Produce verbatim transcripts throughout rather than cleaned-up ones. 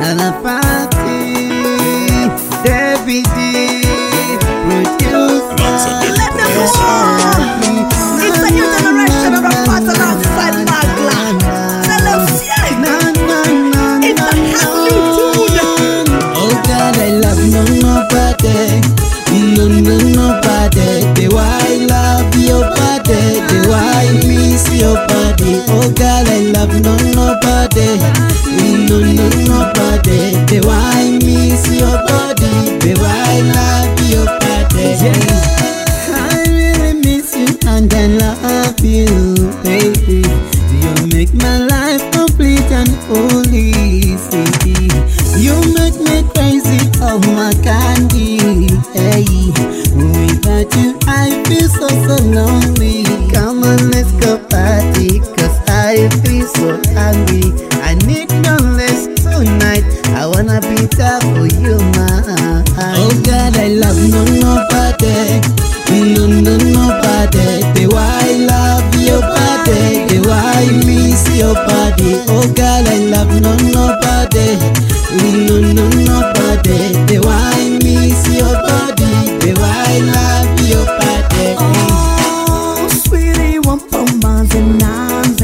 and a party. David D, producer. Let them go. It's a new generation of rappers alongside Magla. Tell them, yeah. It's a new tune. Oh God, I love no nobody, no no nobody. The why I love your body, the why I miss your body. Oh God, I love no nobody, no no nobody. The why I miss your body, the why I love your body. I really miss you and I love you, baby. You make my life complete and holy, see. You make me crazy, oh my candy, hey. Without you I feel so so lonely. Come on, let's go party, cause I feel so hungry. I need no less tonight, I wanna be there for you, man. Oh God, I love no nobody, no no nobody. The why I love your body, the why I miss your body. Oh God, I love no nobody, no no nobody. The why I miss your body, the why I love your body. Oh, sweetie, one for months and nines.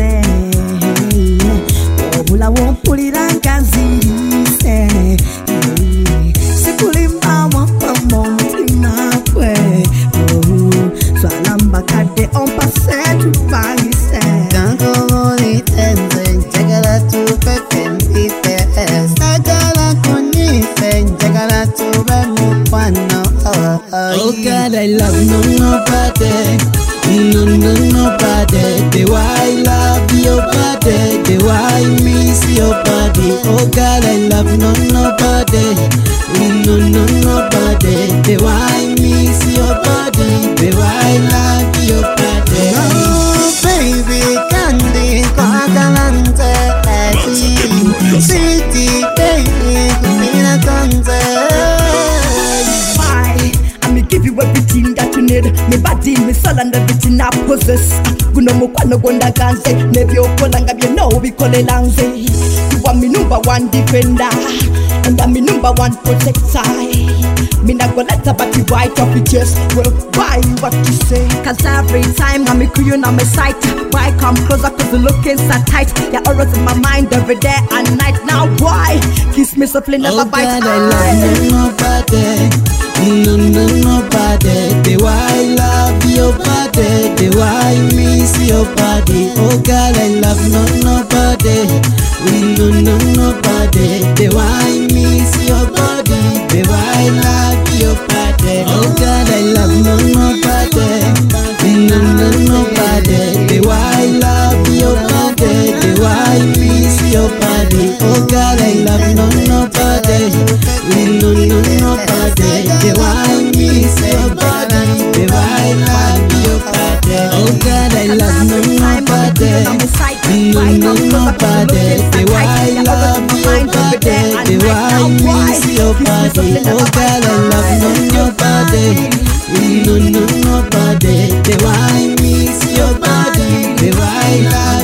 Oh, hula won't put it on Kazi. Sikulimba one for months in my way. Oh, so I'm back at the on passage to Paris. Don't go on it and then check it out to perfect it. Sagala kunife, jagala to be mupano. Oh God, I love no nobody, no no nobody. The why I love your body, the why I miss your body. Oh God, I love no nobody, no no nobody. The why I miss your body, the why I love your body. Oh baby, candy, kwakalante, city baby, kumina konte. Me give you everything that you need. Me body, me soul and everything I possess. Kuno mo kwano gonda ganze. Nebi okolanga you know we call it lanze. You are me number one defender, and I'm me number one protector. Me not gonna let a body right off your chest. Well, why what you say? Cause every time I'm a queen on my sight. Why come closer cause the looking so tight. You're always in my mind every day and night. Now why? Kiss me softly, never oh bite. God, I love nobody, no no nobody. The why I love your body, the why I miss your body. Oh God, I love no nobody, no no nobody. The why I miss your body, the why I love your body. Oh God, I love no nobody, no no nobody. The why I love your body, the why I miss your body. Oh God, I love no nobody, no no nobody. The why I miss your body, the why I love your body. Oh God, I love no nobody, no no nobody. The why I love your body, the why I miss your body. Oh God, I love no nobody, no no nobody. The why I miss your body, the why I love